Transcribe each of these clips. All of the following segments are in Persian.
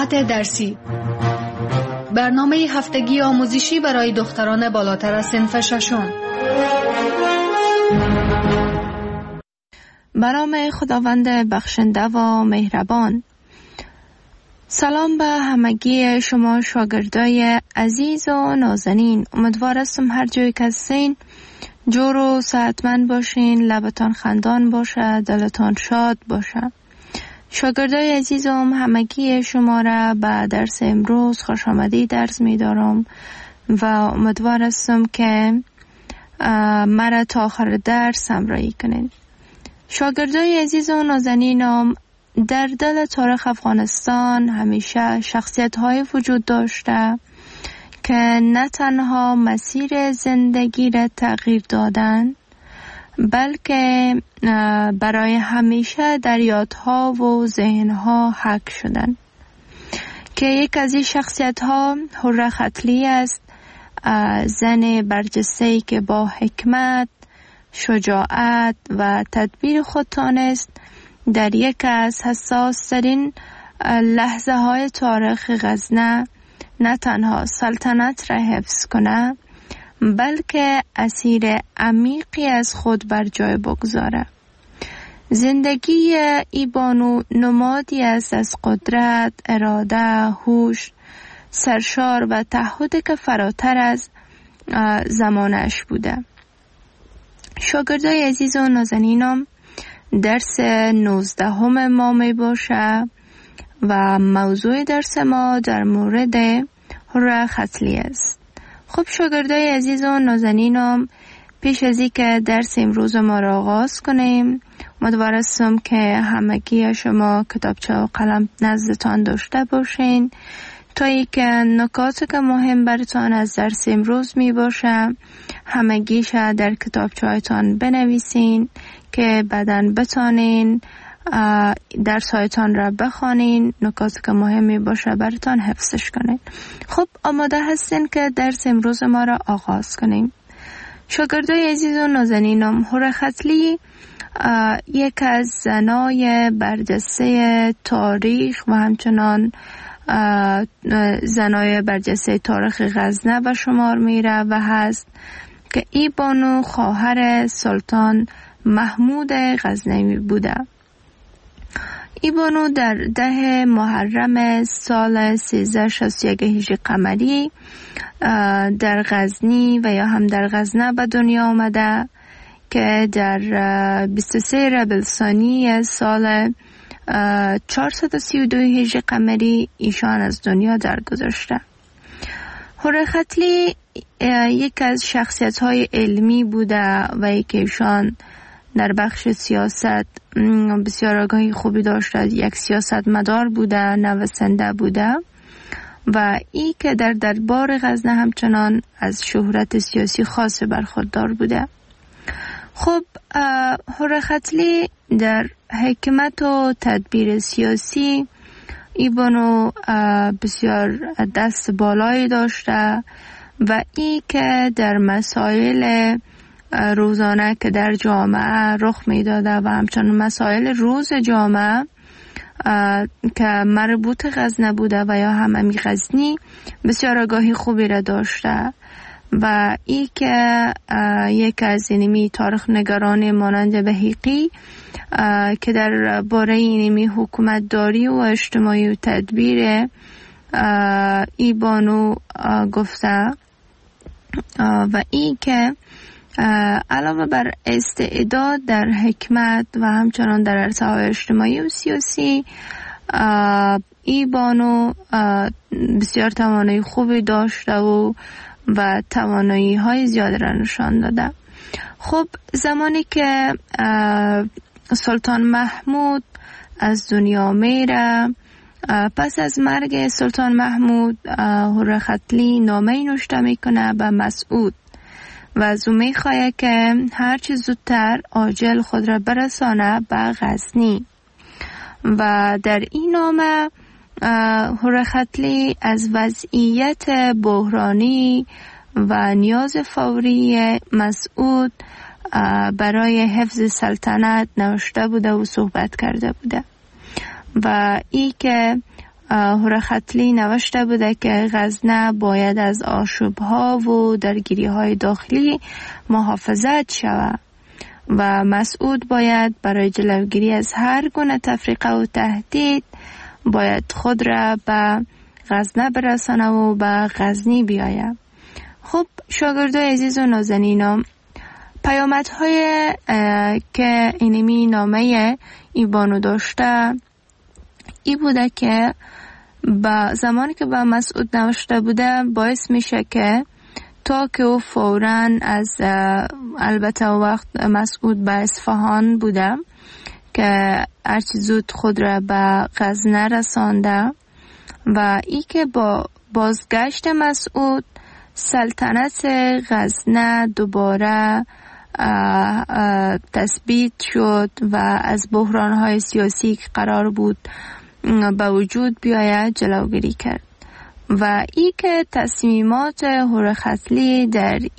ساعت درسی، برنامه هفتگی آموزشی برای دختران بالاتر از صنف ششم. به نام خداوند بخشنده و مهربان. سلام به همگی شما شاگردای عزیز و نازنین. امیدوار هستم هر جایی که هستین جور و صحتمند باشین، لبتان خندان باشه، دلتان شاد باشه. شاگردای عزیزم، همگی شما را به درس امروز خوش آمدید درس می دارم و امیدوار هستم که مرا تا آخر درس همراهی کنید. شاگردای عزیز و نازنینم، در دل تاریخ افغانستان همیشه شخصیت‌های وجود داشته که نه تنها مسیر زندگی را تغییر دادن، بلکه برای همیشه در یادها و ذهنها حک شدن. که یک از این شخصیت‌ها حره ختلی است، زن برجسته‌ای که با حکمت، شجاعت و تدبیر خود تانست در یک از حساس‌ترین لحظه های تاریخ غزنه نه تنها سلطنت را حفظ کنه، بلکه اسیر عمیقی از خود بر جای بگذاره. زندگی ای بانو نمادی است از قدرت، اراده، هوش، سرشار و تعهدی که فراتر از زمانش بوده. شاگردای عزیز و نازنینم، درس 19 ما می باشه و موضوع درس ما در مورد حره ختلی است. خب شاگردای عزیز و نازنینم، پیش از اینکه درس امروز ما را آغاز کنیم، امیدوار هستم که همگی شما کتابچه و قلم نزدتان داشته باشین تا اینکه نکاتی که مهم براتان از درس امروز می باشه همگیش در کتابچه هایتان بنویسین که بعداً بتانین درس هایتان را بخوانین، نکاتی که مهمی باشه براتان حفظش کنین. خب آماده هستین که درس امروز ما را آغاز کنیم. شاگردای عزیز و نازنینم، حره ختلی یک از زنای برجسته تاریخ و همچنان زنای برجسته تاریخ غزنه به شمار میره و هست که ای بانو خواهر سلطان محمود غزنوی بوده. ای بانو در 10 محرم سال 1361 هجری قمری در غزنی و یا هم در غزنه به دنیا آمده که در 23 ربیع الثانی سال 432 هجری قمری ایشان از دنیا درگذشته. حره ختلی یک از شخصیت‌های علمی بوده و یک ایشان در بخش سیاست بسیار آگاهی خوبی داشته، یک سیاست مدار بوده، نویسنده بوده و ای که در دربار غزنه همچنان از شهرت سیاسی خاص برخوردار بوده. خب حره ختلی در حکمت و تدبیر سیاسی ای بانو بسیار دست بالایی داشته و ای که در مسائل روزانه که در جامعه رخ می داده و همچنان مسائل روز جامعه که مربوط غزنه بوده و یا هم غزنی بسیار آگاهی خوبی را داشته و ای که یک از اینمی تاریخ نگاران مانند بهیقی که در باره اینمی حکومت داری و اجتماعی و تدبیر ای بانو گفته و ای که علاوه بر استعداد در حکمت و همچنان در عرصه‌های اجتماعی و سیاسی، ای بانو بسیار توانایی خوبی داشته و توانایی های زیاد را نشان داده. خب زمانی که سلطان محمود از دنیا میره، پس از مرگ سلطان محمود حره ختلی نامه نوشته میکنه به مسعود و از او میخواه که هرچی زودتر عاجل خود را برسانه به غزنی و در این نامه حره ختلی از وضعیت بحرانی و نیاز فوری مسعود برای حفظ سلطنت نوشته بوده و صحبت کرده بوده و ای که هورختلی نوشته بوده که غزنه باید از آشوب‌ها و درگیری‌های داخلی محافظت شود و مسعود باید برای جلوگیری از هر گونه تفریقه و تهدید باید خود را به غزنه برسانه و به غزنی بیاید. خب شاگردای عزیز و نازنینم، پیامدهای که اینمی نامه ایبانو داشته ای بوده که با زمانی که با مسعود نوشته بوده باعث میشه که تا که او فوراً از البته وقت مسعود به اصفهان بوده که هرچی زود خود را به غزنه رسانده و ای که با بازگشت مسعود سلطنت غزنه دوباره تثبیت شد و از بحران‌های سیاسی که قرار بود به وجود بیاید جلوگیری کرد و ای که تصمیمات هورختلی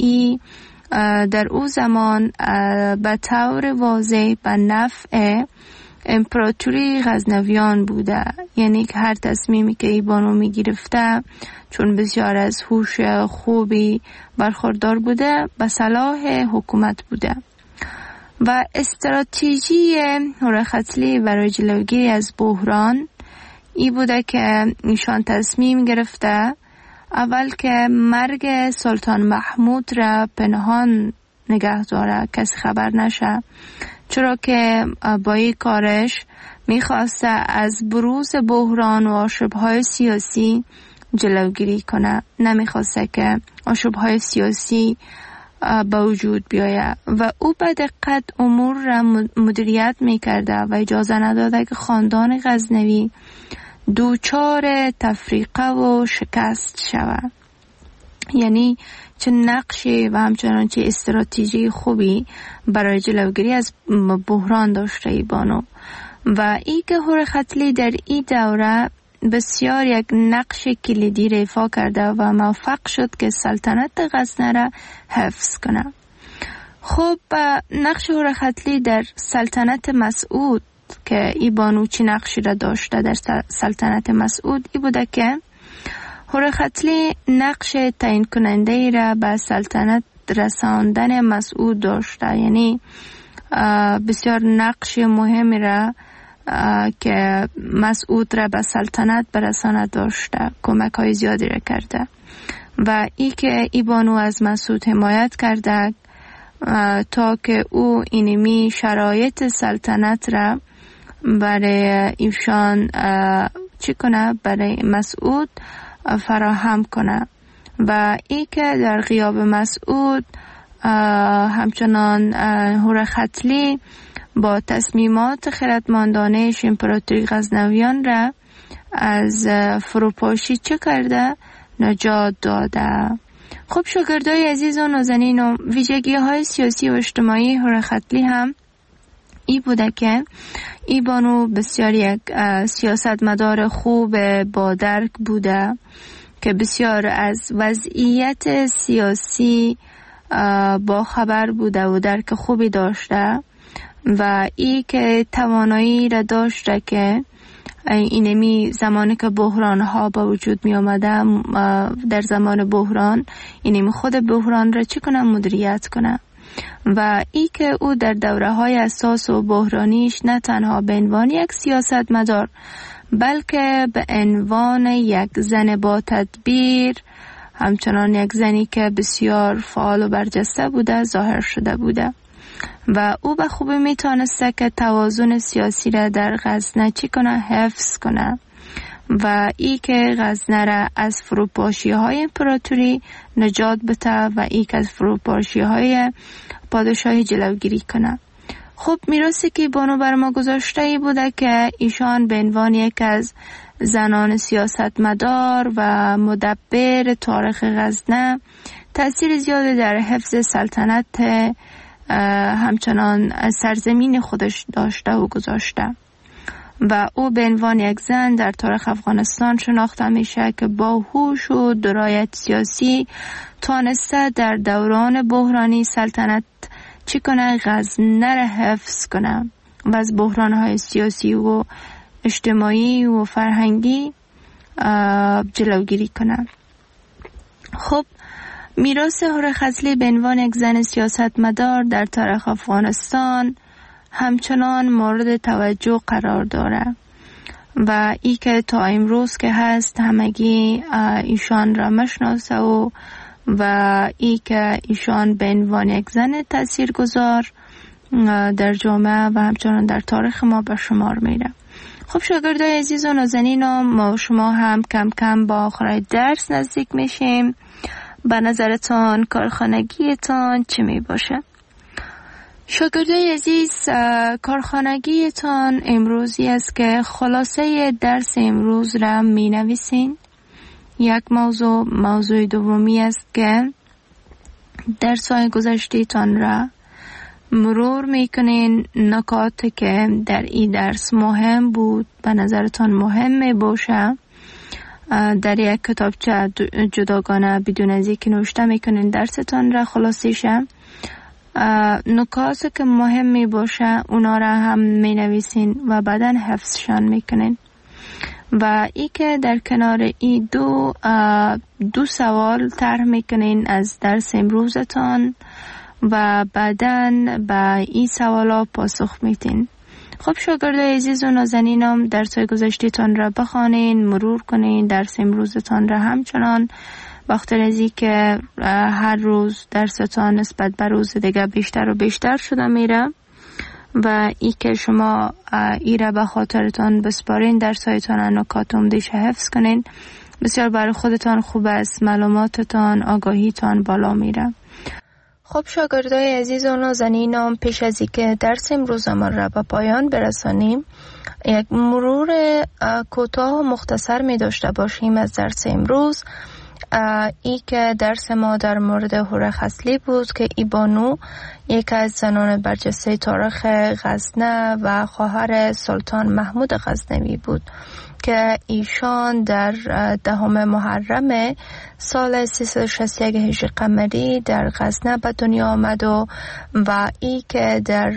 در او زمان به طور واضح به نفع امپراتوری غزنویان بوده، یعنی که هر تصمیمی که ایبانو می گرفته چون بسیار از هوش خوبی برخوردار بوده به صلاح حکومت بوده و استراتژی هورختلی برای جلوگیری از بحران ای بوده که ایشان تصمیم گرفته اول که مرگ سلطان محمود را پنهان نگه داره، کسی خبر نشه، چرا که با این کارش میخواسته از بروز بحران و آشوب‌های سیاسی جلوگیری کنه، نمیخواسته که آشوب‌های سیاسی به وجود بیاید و او به دقت امور را مدیریت میکرده و اجازه نداده که خاندان غزنوی دوچار تفریقه و شکست شود. یعنی چه نقشی و همچنان چه استراتژی خوبی برای جلوگیری از بحران داشته ایبانو و ای که هورختلی در این دوره بسیار یک نقش کلیدی را ایفا کرده و موفق شد که سلطنت غزنه را حفظ کنه. خب نقش هورختلی در سلطنت مسعود که ایبانو چی نقشی را داشته در سلطنت مسعود ای بوده که هورختلی نقش تعیین کننده ای را به سلطنت رساندن مسعود داشته، یعنی بسیار نقش مهمی را که مسعود را به سلطنت برساند داشته، کمک های زیادی را کرده و ای که ایبانو از مسعود حمایت کرده تا که او اینمی شرایط سلطنت را برای ایشان چی کنه، برای مسعود فراهم کنه و ای که در غیاب مسعود همچنان هورختلی با تصمیمات خردمندانه امپراتوری غزنویان را از فروپاشی چه کرده، نجات داده. خب شاگردای عزیز و نازنین، و ویژگی های سیاسی و اجتماعی هورختلی هم ای بوده که ایبانو بسیار یک سیاستمدار خوب با درک بوده که بسیار از وضعیت سیاسی با خبر بوده و درک خوبی داشته و ای که توانایی را داشته که اینمی زمانی که بحران ها با وجود می آمده در زمان بحران اینمی خود بحران را چی کنه، مدیریت کنه و ای که او در دوره های اساس و بحرانیش نه تنها به عنوان یک سیاستمدار بلکه به عنوان یک زن با تدبیر، همچنان یک زنی که بسیار فعال و برجسته بوده ظاهر شده بوده و او به خوبی میتونسته که توازن سیاسی را در غزنه چی کنه، حفظ کنه و ای که غزنه را از فروپاشی های امپراتوری نجات بده و ای که از فروپاشی های پادشاهی جلوگیری کنه. خب میراثی که بانو بر ما گذاشته ای بوده که ایشان به عنوان یک از زنان سیاستمدار و مدبر تاریخ غزنه تأثیر زیادی در حفظ سلطنت همچنان سرزمین خودش داشته و گذاشته و او به عنوان یک زن در تاریخ افغانستان شناخته میشه که با هوش و درایت سیاسی تانسته در دوران بحرانی سلطنت چی کنه، غزنه را حفظ کنه و از بحرانهای سیاسی و اجتماعی و فرهنگی جلوگیری کنه. خب میراث هوره خضلی به عنوان یک زن سیاستمدار در تاریخ افغانستان همچنان مورد توجه قرار داره و ای که تا امروز که هست همگی ایشان را مشناسه و ای که ایشان به عنوان یک زن تاثیرگذار در جامعه و همچنان در تاریخ ما به شمار میره. خب شاگردای عزیز و نازنینم، ما و شما هم کم کم با آخر درس نزدیک میشیم. به نظرتان کارخانگیتان چی می باشه؟ شاگردای عزیز، کارخانگیتان امروزی است که خلاصه درس امروز را می نویسین. یک موضوع دومی است که درس‌های گذشته‌تان را مرور میکنین. نکاتی که در این درس مهم بود به نظرتان مهم می باشه در یک کتابچه جداگانه بدون از اینکه نوشته میکنین درستان را خلاصیشه. نکاتی که مهم می باشه اونا را هم می نویسین و بعدا حفظشان میکنین. و ای که در کنار این دو سوال طرح میکنین از درس امروزتان و بعداً به این سوالا پاسخ میتین. خب شاگردای عزیز و نازنینم، درس‌های گذشته‌تان را بخوانین، مرور کنین، درس امروزتان را همچنان. وقتی ازی که هر روز درستان نسبت به روز دیگه بیشتر و بیشتر شده میره و ای که شما ای را به خاطرتان بسپارین، درس‌هایتان نکات عمده‌اش حفظ کنین، بسیار برای خودتان خوب است، معلوماتتان، آگاهیتان بالا میره. خب شاگردای عزیز و نازنینم، پیش از اینکه درس امروز ما را به پایان برسانیم، یک مرور کوتاه و مختصر می داشته باشیم از درس امروز. ای که درس ما در مورد هوره خضلی بود که ای بانو یک از زنان برجسته تاریخ غزنه و خواهر سلطان محمود غزنوی بود که ایشان در 10 محرم سال 361 هجری قمری در غزنه به دنیا آمد و ای که در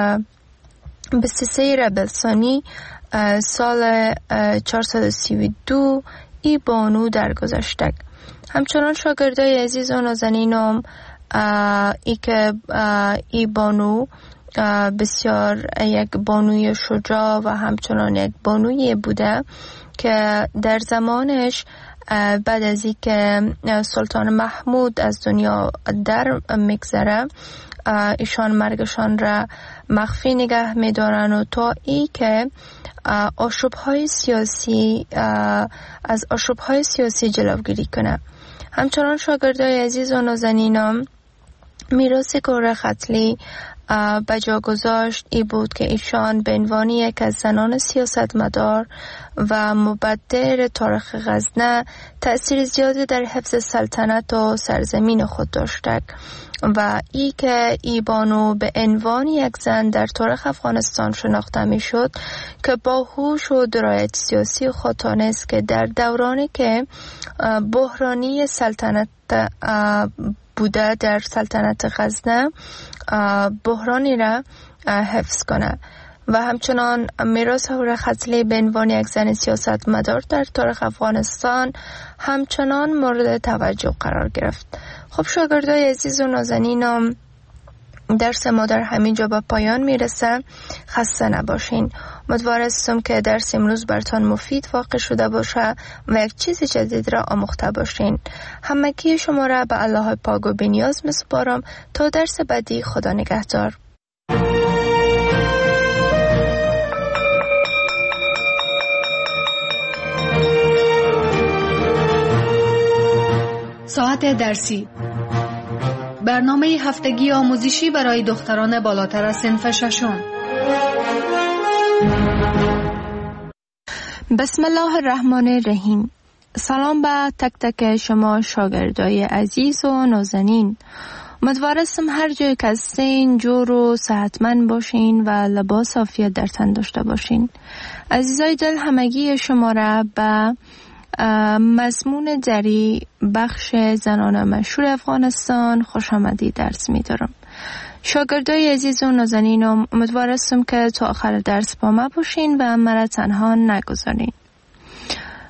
23 ربیع ثانی سال 432 ای بانو درگذشت. همچنان شاگردای عزیز و نازنینم، ای که ای بانو بسیار یک بانوی شجاع و همچنان یک بانوی بوده که در زمانش بعد از این که سلطان محمود از دنیا در میگذره، ایشان مرگشان را مخفی نگه میدارن و تا ای که آشوب‌های سیاسی از آشوب‌های سیاسی جلوگیری کنه. همچنان شاگردای عزیز و نازنینم، میراث هوره خضلی به جا گذاشت ای بود که ایشان به عنوان یک از زنان سیاستمدار و مبدر تاریخ غزنه تأثیر زیادی در حفظ سلطنت و سرزمین خود داشته و ای که ای بانو به عنوان یک زن در تاریخ افغانستان شناخته می شد که با هوش و درایت سیاسی خود تانست که در دورانی که بحرانی سلطنت بوده در سلطنت غزنه بحرانی را حفظ کنه و همچنان میراث هوره خضلی به عنوان یک زن سیاستمدار در تاریخ افغانستان همچنان مورد توجه قرار گرفت. خب شاگردای عزیز و نازنینم، درس ما در همین جا به پایان میرسه. خسته نباشین. امیدوارم که درس امروز براتون مفید واقع شده باشه و یک چیز جدید را آموخته باشین. همگی شما را به الله پاک و بی‌نیاز میسپارم تا درس بعدی. خدا نگهدار. ساعت درسی، برنامه هفتگی آموزشی برای دختران بالاتر از صنف ششم. بسم الله الرحمن الرحیم. سلام به تک تک شما شاگردای عزیز و نازنین. امیدوارم هر جای که هستین جور و صحتمند باشین و لباس عافیت در تن داشته باشین. عزیزای دل، همگی شما را به مضمون دری بخش زنان مشهور افغانستان خوش آمدید درس می دارم. شاگردای عزیز و نازنینم، امیدوارم که تا آخر درس با ما باشین و مرا تنها نگذارین.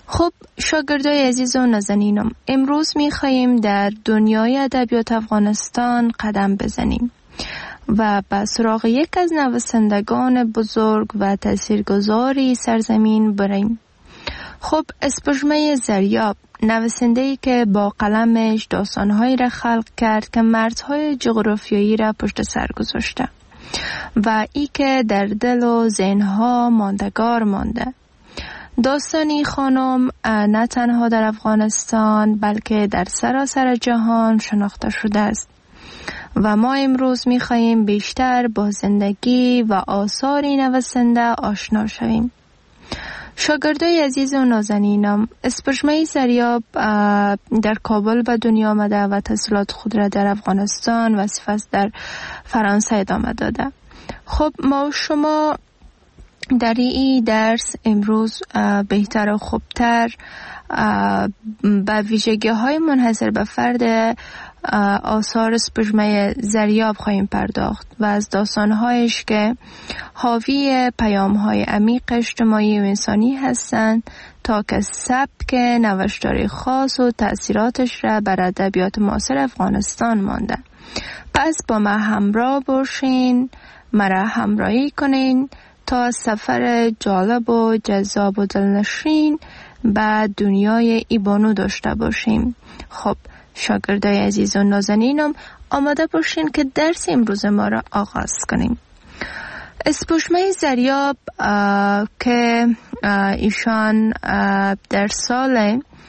خب شاگردای عزیز و نازنینم، امروز می‌خواهیم در دنیای ادبیات افغانستان قدم بزنیم و به سراغ یک از نویسندگان بزرگ و تاثیرگذاری سرزمین بریم. خب اسپوژمه زریاب، نویسنده‌ای که با قلمش داستان‌هایی را خلق کرد که مرزهای جغرافیایی را پشت سر گذاشته و ای که در دل و ذهن‌ها ماندگار مانده. داستانی خانم نه تنها در افغانستان بلکه در سراسر جهان شناخته شده است و ما امروز می‌خواهیم بیشتر با زندگی و آثار نویسنده آشنا شویم. شاگردای عزیز و نازنینم، اسپوژمه زریاب در کابل به دنیا آمده و تحصیلات خود را در افغانستان و سپس در فرانسه ادامه داده. خب ما و شما در این درس امروز بهتر و خوبتر به ویژگی‌های منحصر به فرد آثار اسپوژمه زریاب خواهیم پرداخت و از داستان‌هایش که حاوی پیام‌های عمیق اجتماعی و انسانی هستند تا که سبک نوشتاری خاص و تأثیراتش را بر ادبیات معاصر افغانستان مانده. پس با ما همراه باشین، مرا همراهی کنین تا سفر جالب و جذاب و دلنشین به دنیای ایبانو داشته باشیم. خب شاگردای عزیز و نازنینم، آماده باشین که درس امروز ما را آغاز کنیم. اسپوژمه زریاب که ایشان در سال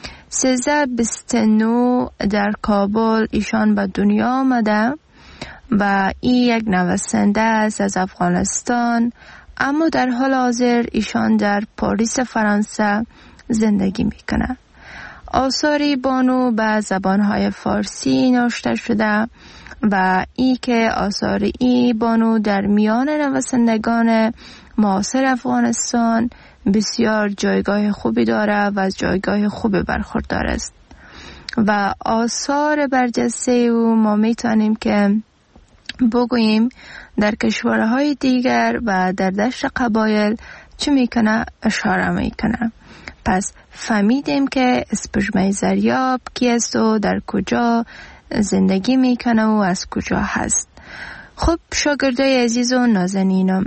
1329 در کابل ایشان به دنیا آمده و این یک نویسنده است از افغانستان، اما در حال حاضر ایشان در پاریس فرانسه زندگی میکنه. آثاری بانو به زبانهای فارسی نوشته شده و ای که آثار ای بانو در میان نویسندگان معاصر افغانستان بسیار جایگاه خوبی داره و از جایگاه خوبی برخوردار است و آثار برجسته او ما میتونیم که بگوییم در کشورهای دیگر و در دشت قبایل چه میکنه اشاره میکنه. پس فهمیدیم که اسپوژمه زریاب کی است و در کجا زندگی میکنه و از کجا هست. خب شاگردای عزیز و نازنینم،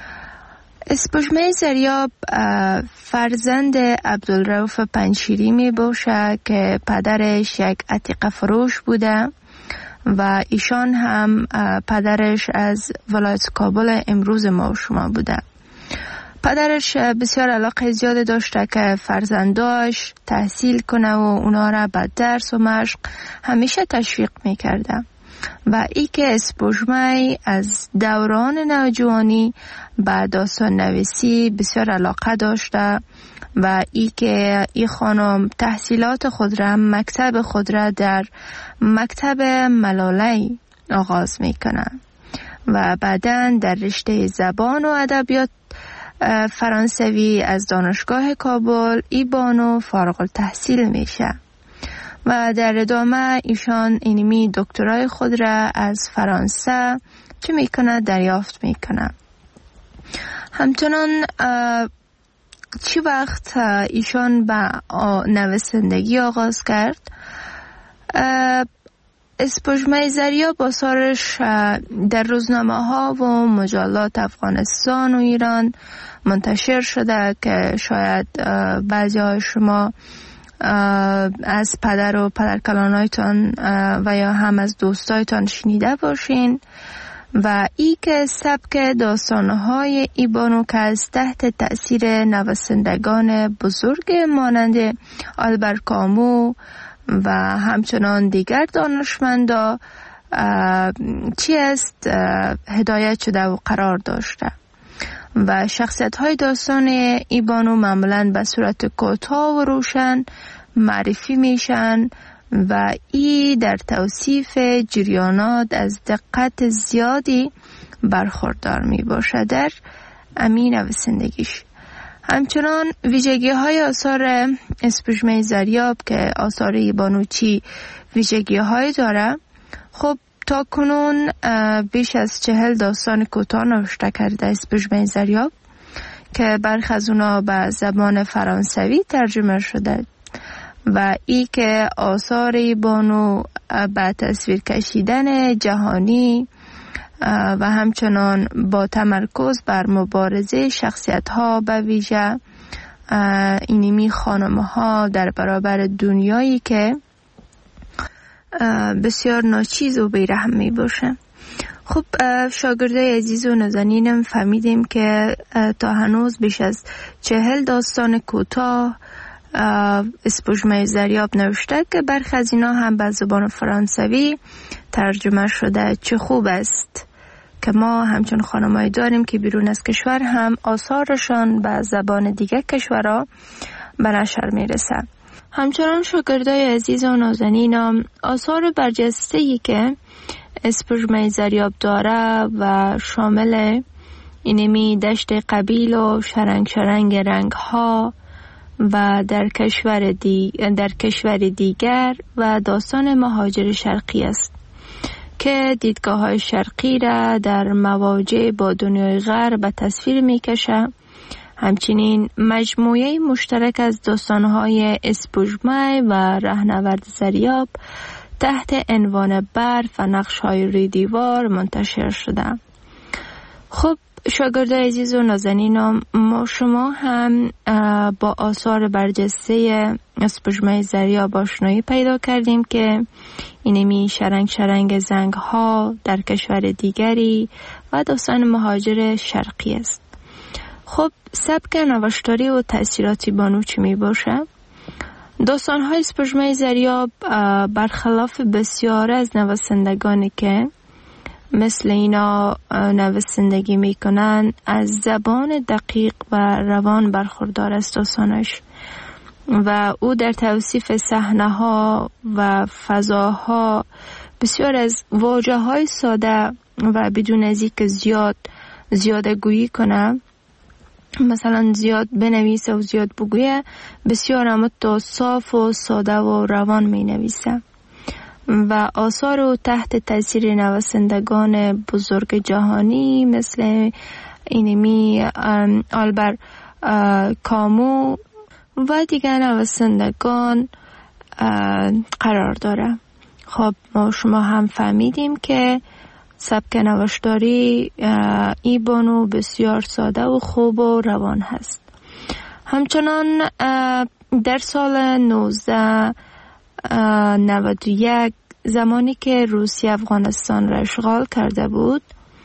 اسپوژمه زریاب فرزند عبدالرؤوف پنجشیری می باشه که پدرش یک عتیقه فروش بوده و ایشان هم پدرش از ولایت کابل امروز ما و شما بوده. پدرش بسیار علاقه زیاد داشته که فرزنداش تحصیل کنه و اونا را به درس و مشق همیشه تشویق میکرده و ای که اسپوژمه از دوران نوجوانی به داستان نویسی بسیار علاقه داشته و ای که ای خانم تحصیلات خود را، مکتب خود را در مکتب ملالی آغاز میکنه و بعداً در رشته زبان و ادبیات فرانسوی از دانشگاه کابل ای بانو فارغ التحصیل میشه و در ادامه ایشان اینمی دکترای خود را از فرانسه چه میکنه دریافت میکنه. همچنان چی وقت ایشان به نویسندگی آغاز کرد، اسپوژمه زریاب آثارش در روزنامه ها و مجلات افغانستان و ایران منتشر شده که شاید بعضی های شما از پدر و پدرکلانایتان و یا هم از دوستایتان شنیده باشین و ای که سبک داستانهای ای بانو که از تحت تأثیر نویسندگان بزرگ مانند آلبر کامو و همچنان دیگر دانشمندا چی است هدایت شده و قرار داشته و شخصیت های داستان ای بانو معمولاً به صورت کوتاه و روشن معرفی میشن و ای در توصیف جریانات از دقت زیادی برخوردار می باشه در امین نویسندگیش. همچنان ویژگی های آثار اسپوژمه زریاب که آثار ای بانو چی ویژگی های داره، خب تا کنون بیش از 40 داستان کوتاه نوشته کرده اسپوژمه زریاب که برخی از اونا به زبان فرانسوی ترجمه شده و ای که آثار بانو به تصویر کشیدن جهانی و همچنان با تمرکز بر مبارزه شخصیت ها به ویژه اینمی خانم ها در برابر دنیایی که بسیار ناچیز و بیرحم می باشه. خب شاگردای عزیز و نازنینم فهمیدیم که تا هنوز بیش از 40 داستان کوتاه اسپوژمه زریاب نوشته که برخی از اینا هم به زبان فرانسوی ترجمه شده. چه خوب است که ما همچون خانمایی داریم که بیرون از کشور هم آثارشان به زبان دیگه کشورها به نشر میرسه. همچنان شاگردای عزیز و نازنینم آثار برجسته‌ای که اسپوژمه زریاب داره و شامل اینمی دشت قبیل و شرنگ رنگ ها و در کشور دیگر و داستان مهاجر شرقی است که دیدگاه های شرقی را در مواجه با دنیای غرب به تصویر می کشه. همچنین مجموعه مشترک از داستان های اسپوژمه و رهنورد زریاب تحت عنوان برف و نقش های روی دیوار منتشر شده. خب شاگردای عزیز و نازنینم، ما شما هم با آثار برجسته اسپوژمه زریاب آشنایی پیدا کردیم که اینمی شرنگ زنگ ها در کشور دیگری و داستان مهاجر شرقی است. خب سبک نوشتاری و تأثیراتی بانو چی می باشه؟ داستان های اسپوژمه زریاب برخلاف بسیار از نویسندگانی که مثل اینا نویسندگی میکنن از زبان دقیق و روان برخوردار است داستانش و او در توصیف صحنه ها و فضاها بسیار از واژه های ساده و بدون از اینکه زیاده گویی کنه، مثلا زیاد بنویسه و زیاد بگویه، بسیار اما صاف و ساده و روان می نویسه و آثار او تحت تاثیر نویسندگان بزرگ جهانی مثل اینمی آلبر کامو و دیگر نویسندگان قرار داره. خب ما شما هم فهمیدیم که سبک نوشتاری ای بانو بسیار ساده و خوب و روان هست. همچنان در سال 1991 زمانی که روسیه افغانستان را اشغال کرده بود،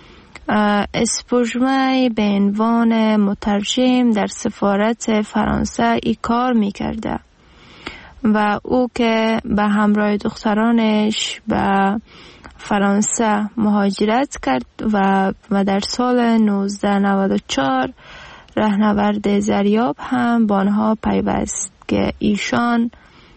اسپوژمه به عنوان مترجم در سفارت فرانسه ای کار میکرده و او که به همراه دخترانش به فرانسه مهاجرت کرد و در سال 1994 رهنورد زریاب هم با آنها پیوست که ایشان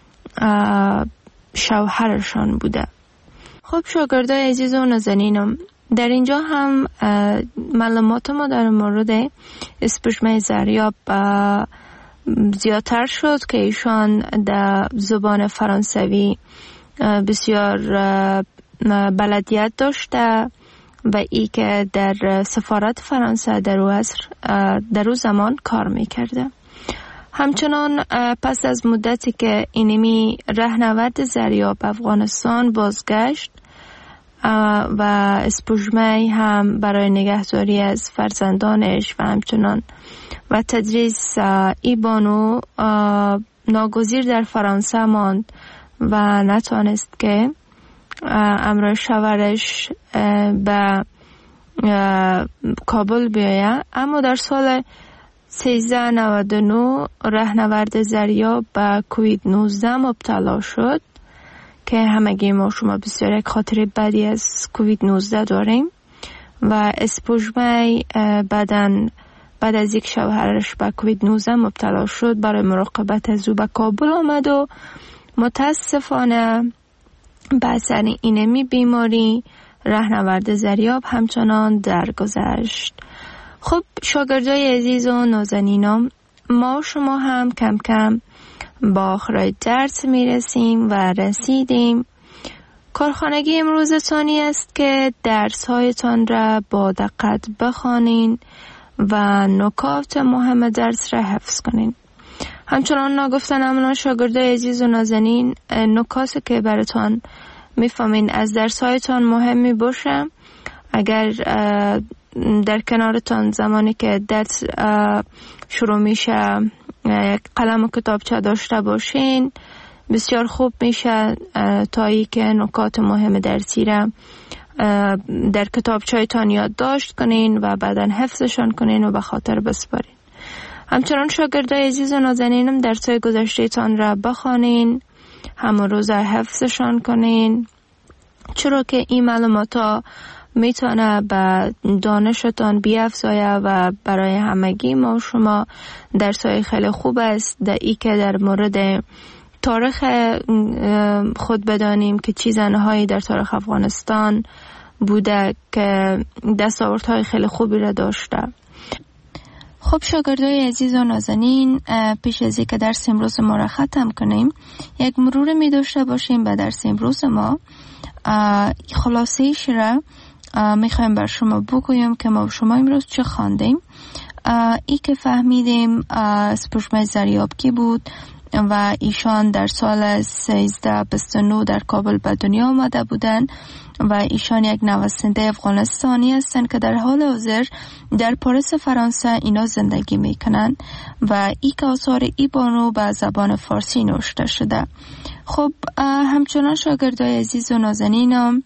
شوهرشان بوده. خب شاگردای عزیز و نازنینم، در اینجا هم معلومات ما در مورد اسپوژمه زریاب زیادتر شد که ایشان در زبان فرانسوی بسیار بلدیت داشته و ای که در سفارت فرانسه در او زمان کار میکرده. همچنان پس از مدتی که اینمی رهنورد زریاب افغانستان بازگشت و اسپوژمه هم برای نگهداری از فرزندانش و همچنان و تدریس ای بانو ناگزیر در فرانسه ماند و نتوانست که همراه شوهرش به کابل بیاید. اما در سال 1399 رهنورد زریاب به کووید 19 مبتلا شد که همگی ما شما بسیار یک خاطر بدی از کووید 19 داریم و اسپوژمه بعد از یک شوهرش به کووید 19 مبتلا شد برای مراقبت از او به کابل آمد و متاسفانه به اثر اینمی بیماری رهنورد زریاب همچنان درگذشت. خب شاگردای عزیز و نازنینم، ما شما هم کم کم با آخرای درس میرسیم و رسیدیم. کارخانگی امروزتانی است که درس هایتان را با دقت بخوانین و نکات مهم درس را حفظ کنین. همچنان نگفتن امنا شاگردای عزیز و نازنین، نکاتی که براتون میفهمین از درسایتان مهمی باشه. اگر در کنارتان زمانی که درس شروع میشه قلم و کتابچه داشته باشین بسیار خوب میشه تا ای که نکات مهم درسی را در کتابچه‌تان یادداشت کنین و بعداً حفظشان کنین و به خاطر بسپارین. همچنان شاگردای عزیز و نازنینم درس‌های گذشته‌تان را بخوانین، همون روز حفظشان کنین، چرا که این معلومات میتونه به دانشتان بیافزایه و برای همگی ما و شما درس‌های خیلی خوب است. در ای که در مورد تاریخ خود بدانیم که چه زنهایی در تاریخ افغانستان بوده که دستاوردهای خیلی خوبی را داشته. خب شاگردای عزیز و نازنین، پیش از اینکه درس امروز ما را ختم کنیم یک مرور می داشته باشیم به درس امروز ما. خلاصه‌ایش را میخوایم بر شما بگویم که ما و شما امروز چه خواندیم. ای که فهمیدیم سپوږمۍ زریابکی بود و ایشان در سال 1329 در کابل به دنیا آمده بودند و ایشان یک نویسنده افغانستانی هستند که در حال حاضر در پاریس فرانسه اینا زندگی میکنن و ای که آثار ای بانو به زبان فارسی نوشته شده. خب همچنان شاگردای عزیز و نازنینم،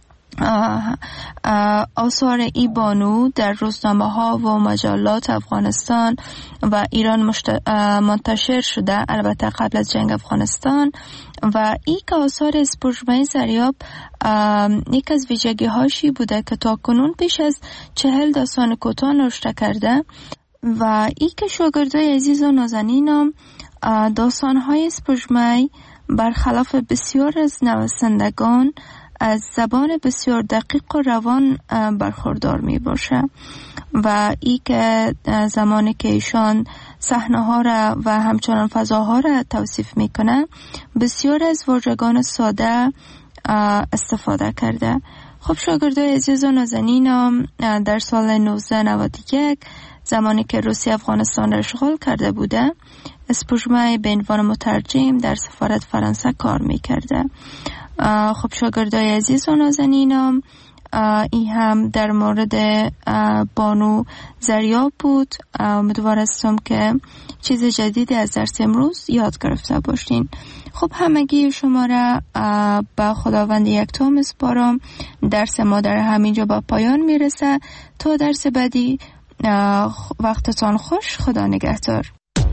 آثار ای بانو در روزنامه ها و مجلات افغانستان و ایران منتشر شده، البته قبل از جنگ افغانستان. و ای که آثار سپوږمۍ زریاب یک از ویژگی هاشی بوده که تا کنون پیش از 40 داستان کوتاه نوشته کرده و ای که شاگردای عزیز و نازنینم داستان های سپوږمۍ برخلاف بسیار از نویسندگان از زبان بسیار دقیق و روان برخوردار می باشه و ای که زمانی که ایشان صحنه ها را و همچنان فضاها را توصیف می کنه بسیار از واژگان ساده استفاده کرده. خب شاگردای عزیز و نازنینم، در سال 1991 زمانی که روسیه افغانستان را اشغال کرده بوده سپوږمۍ به عنوان مترجم در سفارت فرانسه کار می کرده. خب شاگردای عزیز و نازنینم، این هم در مورد بانو زریاب بود. امیدوار هستم که چیز جدیدی از درس امروز یاد گرفته باشین. خب همگی شما را به خداوند یکتا میسپارم. درس ما در همینجا به پایان میرسه. تا درس بعدی وقتتان خوش. خدا نگهدار.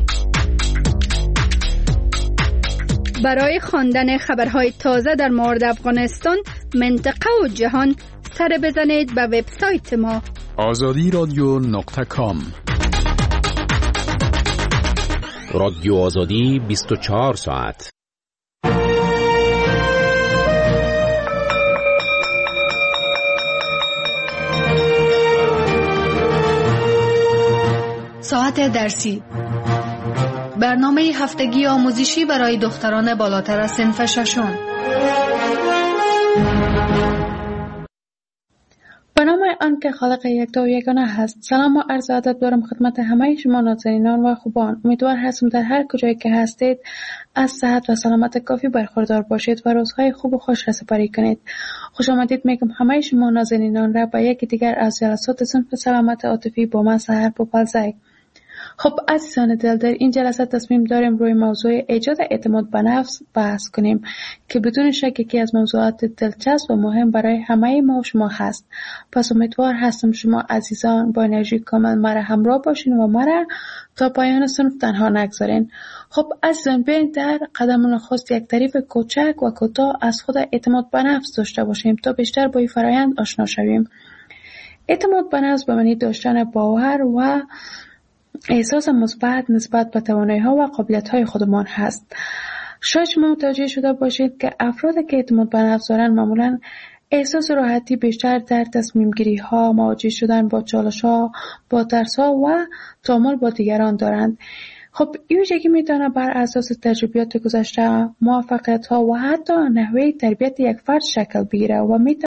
برای خواندن خبرهای تازه در مورد افغانستان، منطقه و جهان سر بزنید به وبسایت ما azadiradio.com. رادیو آزادی 24 ساعت. ساعت درسی، برنامه هفتگی آموزشی برای دختران بالاتر از صنف ششم. به نام آن که خالق یکتا و یگانه هست. سلام و عرض ادب دارم خدمت همه شما نازنینان و خوبان. امیدوار هستم در هر کجایی که هستید از صحت و سلامت کافی برخوردار باشید و روزهای خوب و خوش را سپری کنید. خوش آمدید میگم همه شما نازنینان را به یکی دیگر از جلسات صنف سلامت عاطفی با من سحر پوپلزی. خب عزیزان دل، در این جلسه تصمیم داریم روی موضوع ایجاد اعتماد به نفس بحث کنیم که بدون شک یکی از موضوعات دلچسب و مهم برای همه ما و شما هست. پس امیدوار هستم شما عزیزان با انرژی کامل مرا همراه باشین و مرا تا پایان صنف تنها نگذارین. خب عزیزان، بیاین در قدم نخست یک تعریف کوچک و کوتاه از خود اعتماد به نفس داشته باشیم تا بیشتر با این فرآیند آشنا شویم. اعتماد به نفس به معنی داشتن باور و احساس مثبت نسبت به توانایی‌ها و قابلیت‌های خودمان هست. شاید شما متوجه شده باشید که افرادی که اعتماد به نفس دارند معمولاً احساس راحتی بیشتر در تصمیم گیری‌ها، مواجه شدن با چالش‌ها، با ترس‌ها و تعامل با دیگران دارند. خب این ویژگی میتونه بر اساس تجربیات گذشته، موفقیت‌ها و حتی نحوه تربیت یک فرد شکل بگیره و